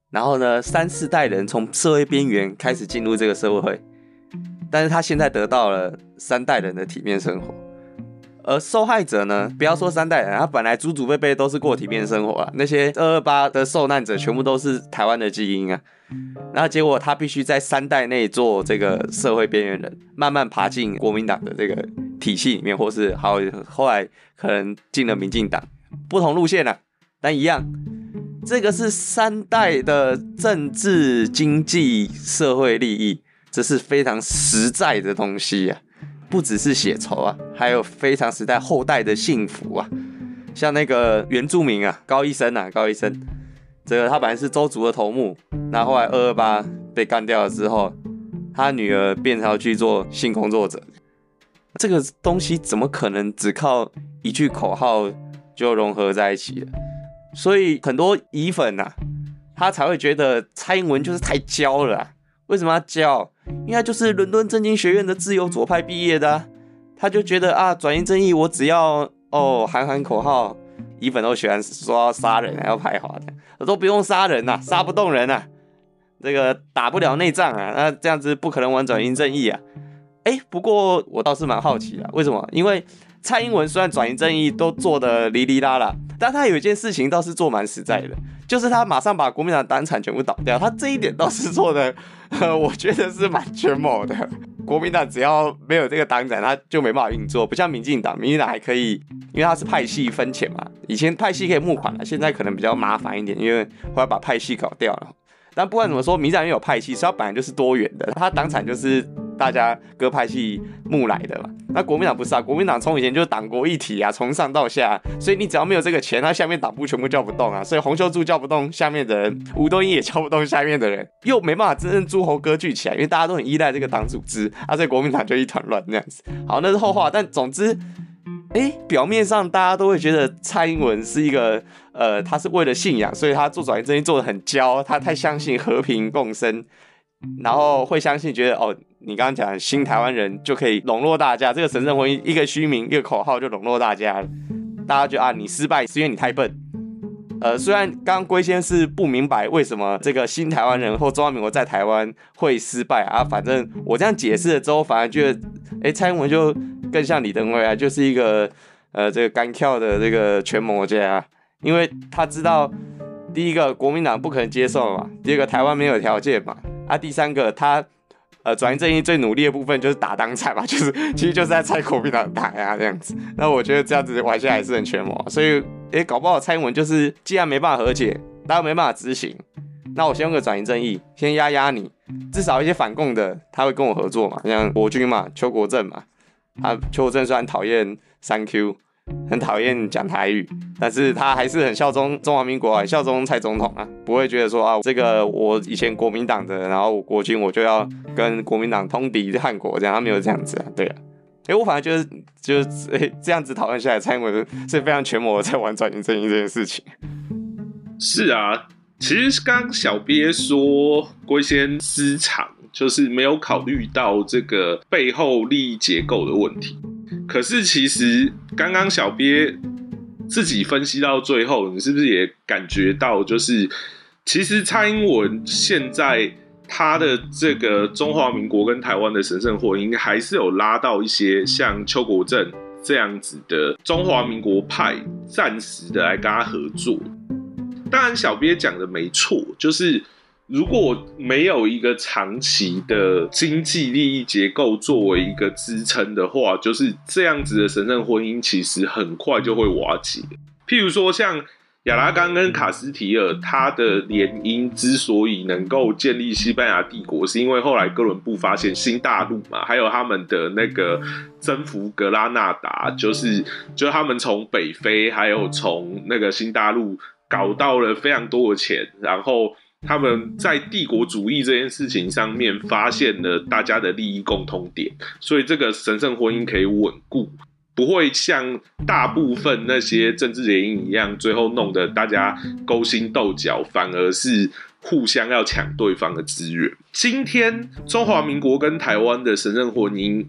然后呢，三四代人从社会边缘开始进入这个社会，但是他现在得到了三代人的体面生活。而受害者呢，不要说三代人，他本来祖祖辈辈都是过体面生活啊，那些二二八的受难者全部都是台湾的基因啊，然后结果他必须在三代内做这个社会边缘人，慢慢爬进国民党的这个体系里面，或是好后来可能进了民进党，不同路线啊，但一样，这个是三代的政治、经济、社会利益，这是非常实在的东西啊。不只是血仇啊，还有非常时代后代的幸福啊。像那个原住民啊，高一生啊，高一生，这个他本来是周族的头目，那后来二二八被干掉了之后，他女儿变成要去做性工作者。这个东西怎么可能只靠一句口号就融合在一起了？所以很多乙粉啊，他才会觉得蔡英文就是太娇了啊。为什么要娇？因为他就是伦敦政经学院的自由左派毕业的啊，他就觉得啊，转型正义我只要哦喊喊口号，乙粉都喜欢说要杀人，还要排华的，都不用杀人呐、啊，杀不动人啊，这个打不了内战啊，那这样子不可能玩转型正义啊。哎，不过我倒是蛮好奇的，为什么？因为蔡英文虽然转型正义都做得哩哩啦啦，但他有一件事情倒是做蛮实在的，就是他马上把国民党党产全部倒掉，他这一点倒是做的，呃，我觉得是蛮权谋的。国民党只要没有这个党产，他就没办法运作，不像民进党，民进党还可以，因为他是派系分钱嘛，以前派系可以募款了，现在可能比较麻烦一点，因为后来把派系搞掉了。但不管怎么说，民进党也有派系，所以他本来就是多元的，他党产就是大家各派系募来的嘛。那国民党不是啊，国民党从以前就是党国一体啊，从上到下，所以你只要没有这个钱，他下面党部全部叫不动啊。所以洪秀柱叫不动下面的人，吴敦义也叫不动下面的人，又没办法真正诸侯割据起来，因为大家都很依赖这个党组织啊，所以国民党就一团乱那样子。好，那是后话，但总之。哎，表面上大家都会觉得蔡英文是一个，呃，他是为了信仰，所以他做转型正义做得很骄，他太相信和平共生，然后会相信觉得哦，你刚刚讲新台湾人就可以笼络大家，这个神圣婚姻一个虚名一个口号就笼络大家了，大家觉得啊，你失败是因为你太笨。呃，虽然刚刚龟先是不明白为什么这个新台湾人或中华民国在台湾会失败啊，反正我这样解释了之后，反而觉得，哎，蔡英文就更像李登辉啊，就是一个呃这个干跳的这个权谋家啊，因为他知道第一个国民党不可能接受嘛，第二个台湾没有条件嘛，啊，第三个他呃转型正义最努力的部分就是打党产嘛，就是其实就是在拆国民党台啊这样子，那我觉得这样子玩下来是很权谋啊，所以。欸，搞不好蔡英文就是既然没办法和解，大家没办法执行，那我先用个转型正义，先压压你，至少一些反共的他会跟我合作嘛，像国军嘛，邱国正嘛，他邱国正虽然讨厌三 Q， 很讨厌讲台语，但是他还是很效忠中华民国，很效忠蔡总统啊，不会觉得说啊，这个我以前国民党的，然后国军我就要跟国民党通敌汉国这样，他没有这样子啊，对啊。哎、欸，我反而觉得，就是、欸、这样子讨论下来，蔡英文是非常权谋的在玩转型正义这件事情。 是啊，其实刚刚小鳖说龟仙私藏，就是没有考虑到这个背后利益结构的问题。可是其实刚刚小鳖自己分析到最后，你是不是也感觉到，就是其实蔡英文现在。他的这个中华民国跟台湾的神圣婚姻，还是有拉到一些像邱国正这样子的中华民国派，暂时的来跟他合作。当然，小鳖讲的没错，就是如果没有一个长期的经济利益结构作为一个支撑的话，就是这样子的神圣婚姻，其实很快就会瓦解。譬如说，像。亚拉冈跟卡斯提尔，他的联姻之所以能够建立西班牙帝国，是因为后来哥伦布发现新大陆嘛，还有他们的那个征服格拉纳达，就是就他们从北非，还有从那个新大陆搞到了非常多的钱，然后他们在帝国主义这件事情上面发现了大家的利益共通点，所以这个神圣婚姻可以稳固。不会像大部分那些政治联姻一样，最后弄得大家勾心斗角，反而是互相要抢对方的资源。今天中华民国跟台湾的神圣婚姻，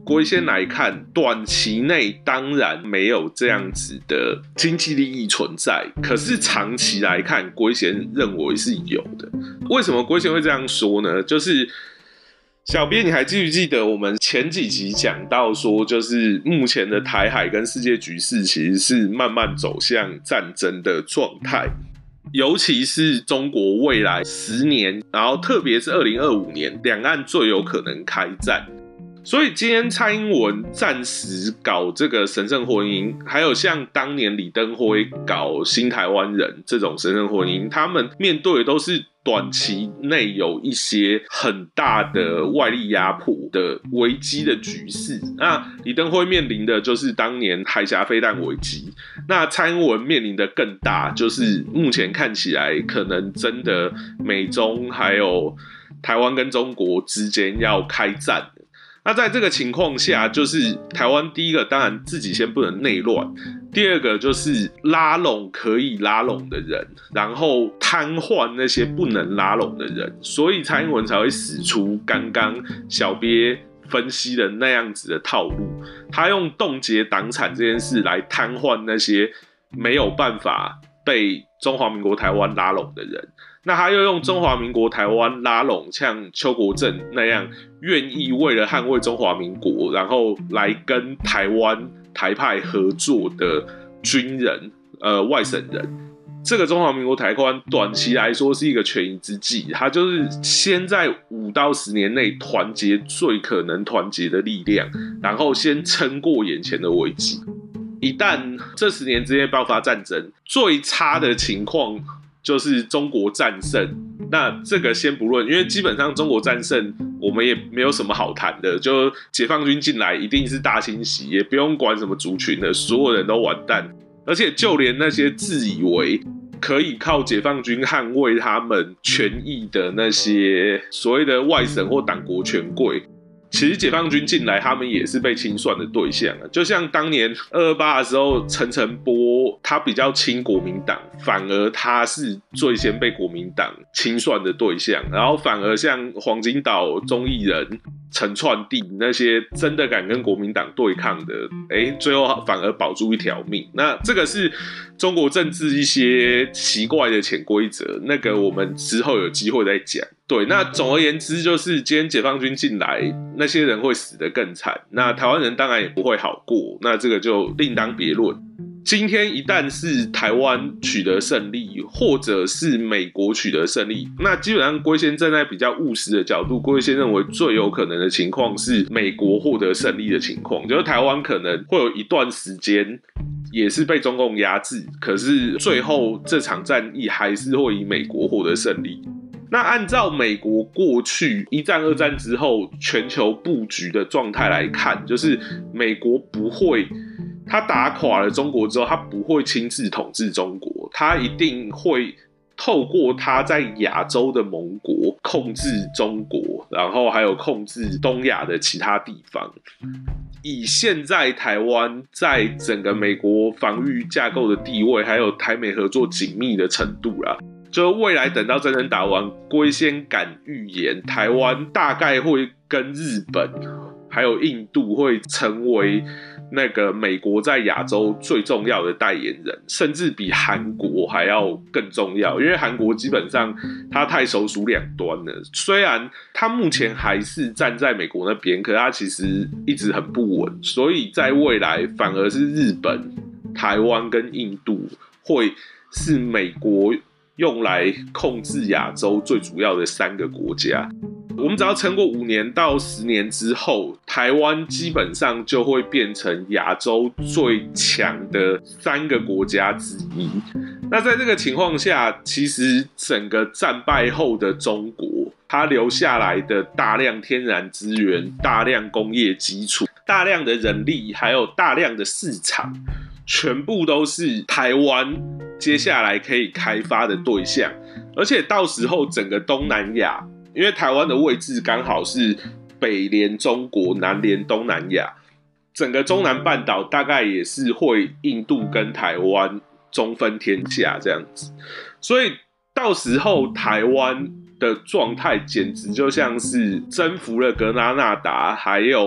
龟仙来看，短期内当然没有这样子的经济利益存在，可是长期来看，龟仙认为是有的。为什么龟仙会这样说呢？就是小编，你还记不记得我们前几集讲到说，就是目前的台海跟世界局势其实是慢慢走向战争的状态，尤其是中国未来十年，然后特别是二零二五年，两岸最有可能开战。所以今天蔡英文暂时搞这个神圣婚姻，还有像当年李登辉搞新台湾人这种神圣婚姻，他们面对的都是短期内有一些很大的外力压迫的危机的局势。那李登辉面临的就是当年海峡飞弹危机，那蔡英文面临的更大，就是目前看起来可能真的美中还有台湾跟中国之间要开战。那在这个情况下，就是台湾第一个当然自己先不能内乱，第二个就是拉拢可以拉拢的人，然后瘫痪那些不能拉拢的人，所以蔡英文才会使出刚刚小鳖分析的那样子的套路，他用冻结党产这件事来瘫痪那些没有办法被中华民国台湾拉拢的人。那他又用中华民国台湾拉拢像邱国正那样愿意为了捍卫中华民国，然后来跟台湾台派合作的军人、呃外省人。这个中华民国台湾短期来说是一个权宜之计，他就是先在五到十年内团结最可能团结的力量，然后先撑过眼前的危机。一旦这十年之间爆发战争，最差的情况就是中国战胜，那这个先不论，因为基本上中国战胜我们也没有什么好谈的，就解放军进来一定是大清洗，也不用管什么族群的，所有人都完蛋。而且就连那些自以为可以靠解放军捍卫他们权益的那些所谓的外省或党国权贵，其实解放军进来，他们也是被清算的对象啊。就像当年二二八的时候，陈澄波他比较亲国民党，反而他是最先被国民党清算的对象。然后反而像黄金岛钟义人、陈串地那些真的敢跟国民党对抗的，哎，最后反而保住一条命。那这个是中国政治一些奇怪的潜规则，那个我们之后有机会再讲。对，那总而言之，就是今天解放军进来，那些人会死得更惨，那台湾人当然也不会好过，那这个就另当别论。今天一旦是台湾取得胜利，或者是美国取得胜利，那基本上龟仙站在比较务实的角度，龟仙认为最有可能的情况是美国获得胜利的情况，就是台湾可能会有一段时间也是被中共压制，可是最后这场战役还是会以美国获得胜利。那按照美国过去一战、二战之后全球布局的状态来看，就是美国不会，他打垮了中国之后，他不会亲自统治中国，他一定会透过他在亚洲的盟国控制中国，然后还有控制东亚的其他地方。以现在台湾在整个美国防御架构的地位，还有台美合作紧密的程度啦，就未来等到战争打完，龟仙敢预言，台湾大概会跟日本还有印度会成为那个美国在亚洲最重要的代言人，甚至比韩国还要更重要。因为韩国基本上他太手鼠两端了，虽然他目前还是站在美国那边，可他其实一直很不稳，所以在未来反而是日本、台湾跟印度会是美国用来控制亚洲最主要的三个国家。我们只要撑过五年到十年之后，台湾基本上就会变成亚洲最强的三个国家之一。那在这个情况下，其实整个战败后的中国，它留下来的大量天然资源、大量工业基础、大量的人力，还有大量的市场，全部都是台湾接下来可以开发的对象。而且到时候整个东南亚，因为台湾的位置刚好是北连中国，南连东南亚，整个中南半岛大概也是会印度跟台湾中分天下这样子，所以到时候台湾的状态简直就像是征服了格拉纳达还有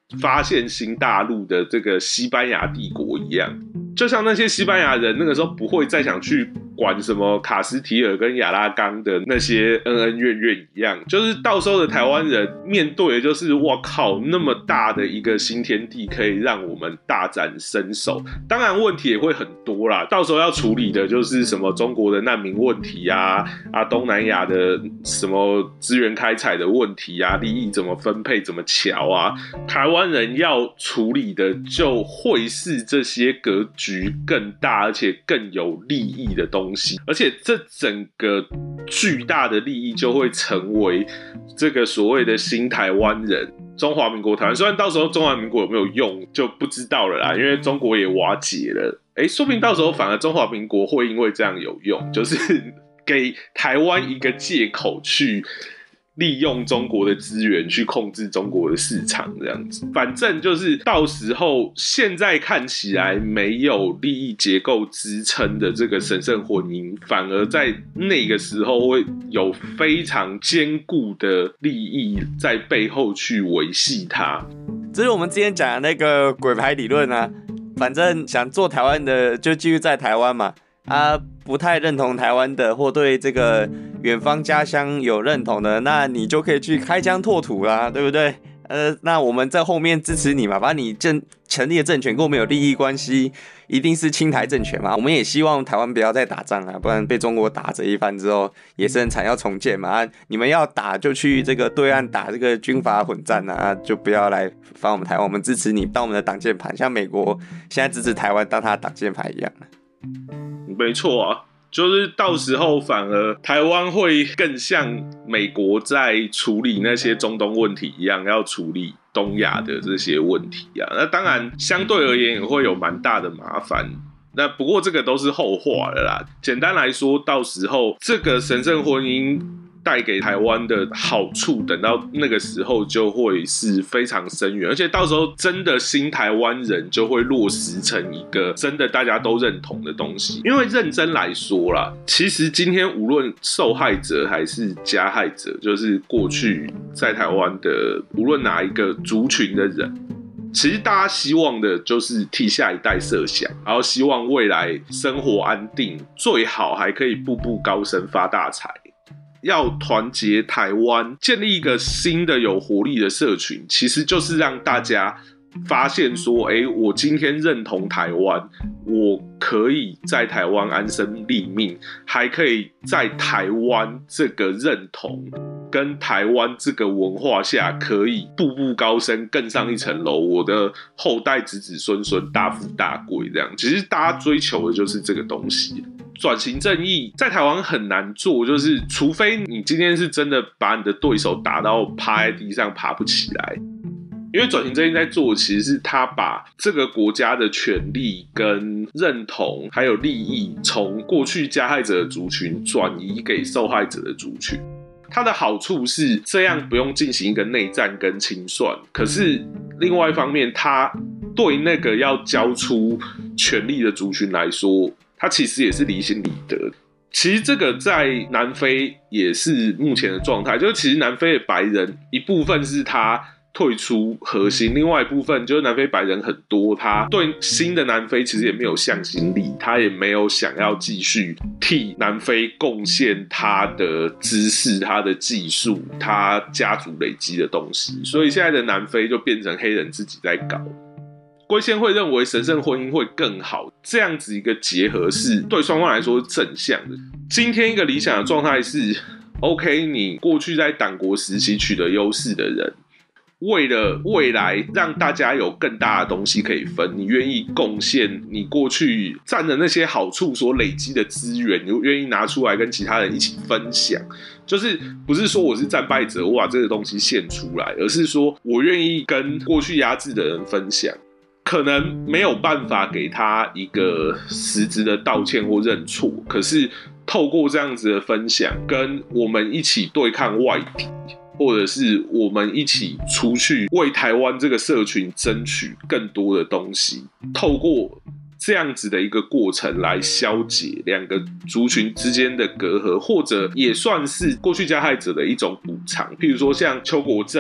发现新大陆的这个西班牙帝国一样。就像那些西班牙人那个时候不会再想去管什么卡斯提尔跟亚拉冈的那些恩恩怨怨一样，就是到时候的台湾人面对的就是哇靠，那么大的一个新天地可以让我们大展身手。当然问题也会很多啦，到时候要处理的就是什么中国的难民问题啊，啊东南亚的什么资源开采的问题啊，利益怎么分配怎么瞧啊，台湾人要处理的就会是这些格局更大而且更有利益的东西，而且这整个巨大的利益就会成为这个所谓的新台湾人，中华民国台湾。虽然到时候中华民国有没有用就不知道了啦，因为中国也瓦解了，哎，说不定到时候反而中华民国会因为这样有用，就是给台湾一个借口去利用中国的资源去控制中国的市场，这样子。反正就是到时候现在看起来没有利益结构支撑的这个神圣婚姻，反而在那个时候会有非常坚固的利益在背后去维系它。 这是我们之前讲的那个鬼牌理论啊，反正想做台湾的就继续在台湾嘛，啊，不太认同台湾的或对这个远方家乡有认同的，那你就可以去开疆拓土啦，对不对？呃，那我们在后面支持你嘛，把你政成立的政权跟我们有利益关系，一定是亲台政权嘛。我们也希望台湾不要再打仗啊，不然被中国打这一番之后，也是很惨，要重建嘛。啊，你们要打就去这个对岸打这个军阀混战啊，就不要来反我们台湾，我们支持你当我们的挡箭牌，像美国现在支持台湾当他的挡箭牌一样。 没错啊。就是到时候反而台湾会更像美国在处理那些中东问题一样，要处理东亚的这些问题啊。那当然相对而言也会有蛮大的麻烦。那不过这个都是后话了啦。简单来说，到时候这个神圣婚姻带给台湾的好处，等到那个时候就会是非常深远，而且到时候真的新台湾人就会落实成一个真的大家都认同的东西。因为认真来说啦，其实今天无论受害者还是加害者，就是过去在台湾的无论哪一个族群的人，其实大家希望的就是替下一代设想，然后希望未来生活安定，最好还可以步步高升发大财。要团结台湾，建立一个新的有活力的社群，其实就是让大家发现说，哎，我今天认同台湾，我可以在台湾安身立命，还可以在台湾这个认同跟台湾这个文化下，可以步步高升，更上一层楼，我的后代子子孙孙大富大贵，这样。其实大家追求的就是这个东西。转型正义在台湾很难做，就是除非你今天是真的把你的对手打到趴在地上爬不起来。因为转型正义在做，其实是他把这个国家的权利跟认同还有利益，从过去加害者的族群转移给受害者的族群。它的好处是这样不用进行一个内战跟清算，可是另外一方面，它对那个要交出权利的族群来说，它其实也是离心离德。其实这个在南非也是目前的状态，就是其实南非的白人一部分是他退出核心，另外一部分就是南非白人很多，他对新的南非其实也没有向心力，他也没有想要继续替南非贡献他的知识、他的技术、他家族累积的东西，所以现在的南非就变成黑人自己在搞。龟仙会认为神圣婚姻会更好，这样子一个结合是对双方来说是正向的。今天一个理想的状态是 OK， 你过去在党国时期取得优势的人，为了未来让大家有更大的东西可以分，你愿意贡献你过去占的那些好处所累积的资源，你愿意拿出来跟其他人一起分享。就是不是说我是战败者，我把这个东西献出来，而是说我愿意跟过去压制的人分享。可能没有办法给他一个实质的道歉或认错，可是透过这样子的分享，跟我们一起对抗外敌，或者是我们一起出去为台湾这个社群争取更多的东西，透过这样子的一个过程来消解两个族群之间的隔阂，或者也算是过去加害者的一种补偿。譬如说像邱国正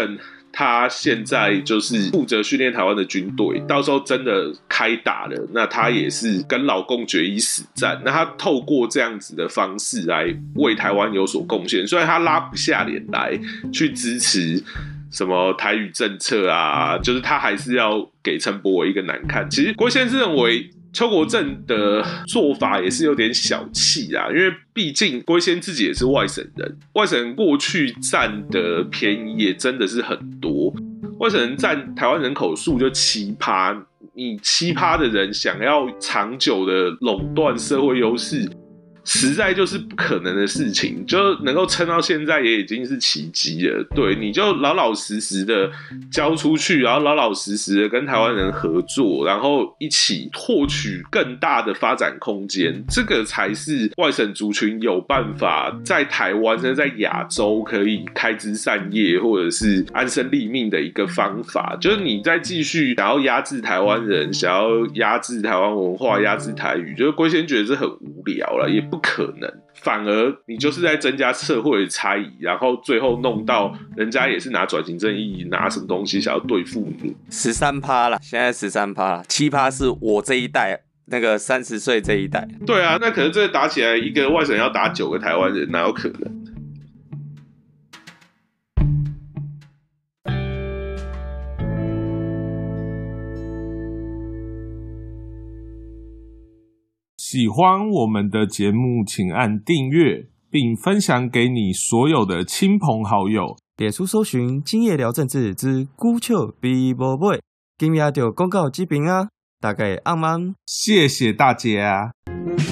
他现在就是负责训练台湾的军队，到时候真的开打了，那他也是跟老共决一死战。那他透过这样子的方式来为台湾有所贡献，虽然他拉不下脸来去支持什么台语政策啊，就是他还是要给陈柏惟一个难看。其实郭先生认为邱国正的做法也是有点小气啦，因为毕竟郭先自己也是外省人，外省人过去占的便宜也真的是很多，外省人占台湾人口数就 百分之七， 你 百分之七 的人想要长久的垄断社会优势，实在就是不可能的事情，就能够撑到现在也已经是奇迹了。对，你就老老实实的交出去，然后老老实实的跟台湾人合作，然后一起获取更大的发展空间，这个才是外省族群有办法在台湾甚至在亚洲可以开枝散叶或者是安身立命的一个方法。就是你再继续想要压制台湾人，想要压制台湾文化，压制台语，就是龟先觉得这很无聊了，也不可能，反而你就是在增加社会的差异，然后最后弄到人家也是拿转型正义，拿什么东西想要对付你。 十三趴啦，现在十三趴，七趴是我这一代那个三十岁这一代。 对啊，那可能这打起来，一个外省人要打九个台湾人，哪有可能？ 喜欢我们的节目，请按订阅，并分享给你所有的亲朋好友。 脸书搜寻今夜聊政治之孤笑比无尾，今夜就广告这边啊，大家按慢。 谢谢大家。